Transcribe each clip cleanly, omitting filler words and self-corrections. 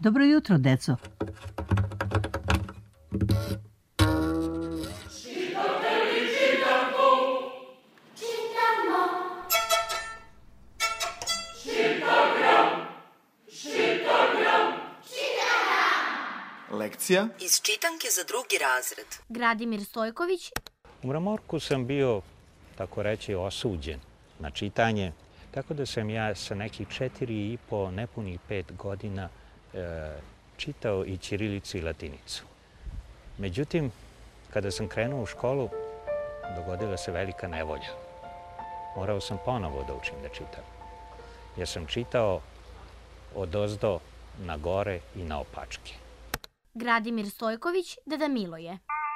Dobro jutro, deco. Lekcija iz čitanke za drugi razred. Gradimir Stojković. U Mramorku sam bio, tako reći, osuđen na čitanje, tako da sam ja sa nekih 4,5, nepunih 5 godina čitao i ćirilicu i latinicu. Međutim, kada sam krenuo u školu, dogodila se velika nevolja. Morao sam ponovo da učim da čitam. Ja sam čitao odozdo na gore i na opačke. Gradimir Stojković, deda Miloje.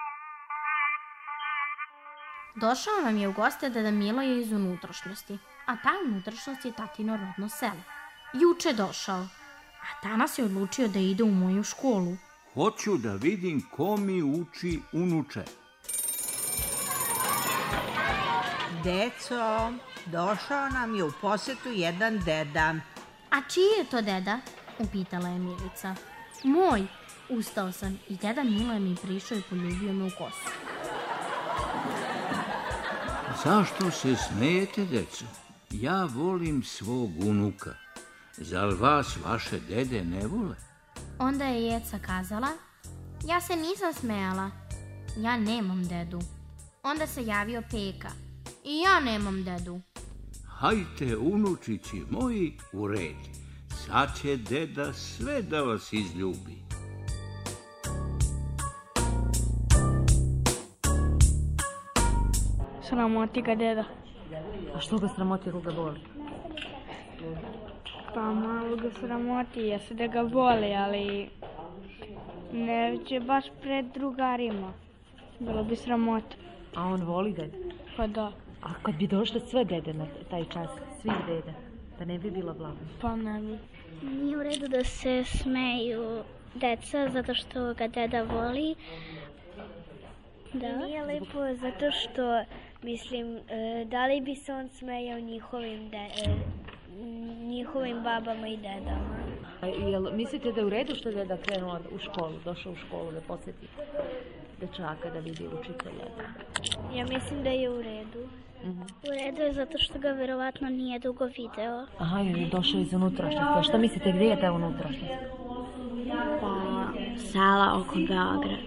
Došao nam je u goste deda Miloje iz unutrašnjosti, a ta unutrašnjost je tatino rodno selo. Juče došao, a danas je odlučio da ide u moju školu. Hoću da vidim ko mi uči unuče. Deco, došao nam je u posetu jedan deda. A čiji je to deda? Upitala je Milica. Moj. Ustao sam i deda Miloje mi prišao i poljubio me u kosu. Zašto se smejete, deco? Ja volim svog unuka. Zar vas vaše dede ne vole? Onda je Jeca kazala, ja se nisam smejala, ja nemam dedu. Onda se javio Peka, i ja nemam dedu. Hajte, unučići moji, u red. Sad će deda sve da vas izljubi. Sramoti ga deda. A što ga sramoti, koga boli? Pa malo ga sramoti, jeste da ga boli, ali neće baš pred drugarima. Bilo bi sramota. A on voli dede? Pa da. A kad bi došle sve dede na taj čas, svih deda, da ne bi bila blagna? Pa ne bi. Nije u redu da se smeju deca zato što ga deda voli. Da. Nije lepo zato što, mislim, da li bi se on smejao njihovim babama i dedama. A jel mislite da je u redu što je deda krenuo u školu, došao u školu da posjeti dečaka, da vidi učitelja? Ja mislim da je u redu. U redu je zato što ga verovatno nije dugo video. Aha, je došao iz unutrašnjosti. A šta mislite, gdje je ta unutrašnjost? Pa, sala oko Beograda.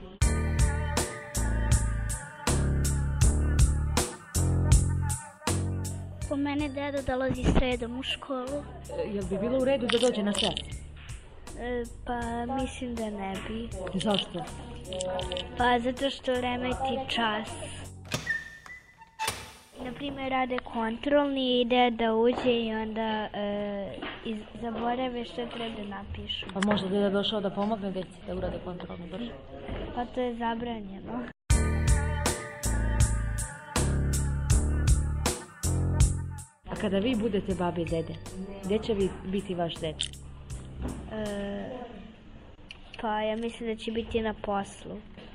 Po mene deda dolazi sredom u školu. Jel bi bilo u redu da dođe na sat? Pa mislim da ne bi. Zašto? Pa zato što remeti čas. Naprimjer, rade kontrolni, ide da uđe i onda zaborave što treba da napišu. Pa možda da je došao da pomogne deci da urade kontrolni brže? Pa to je zabranjeno. A kada vi budete babi i dede, gdje će biti vaš dede? Pa ja mislim da će biti na poslu.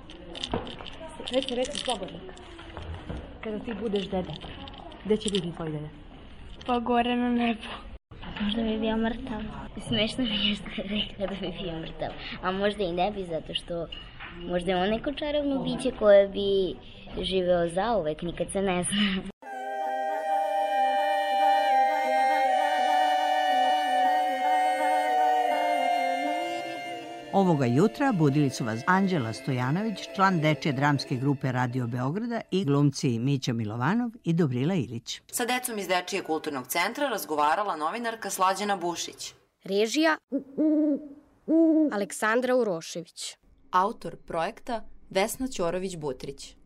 Reci slobodno. Kada ti budeš deda, gdje će biti tvoj deda? Pa gore na nebu. Možda bi bio mrtav. Smešno mi je što je rekla da bi bio mrtav. A možda i ne bi, zato što možda je on neko čarobno biće koje bi živeo zauvek, nikad se ne zna. Ovoga jutra budili su vas Anđela Stojanović, član dečje dramske grupe Radio Beograda, i glumci Mića Milovanov i Dobrila Ilić. Sa decom iz Dečijeg kulturnog centra razgovarala novinarka Slađana Bušić. Režija Aleksandra Urošević. Autor projekta Vesna Ćorović-Butrić.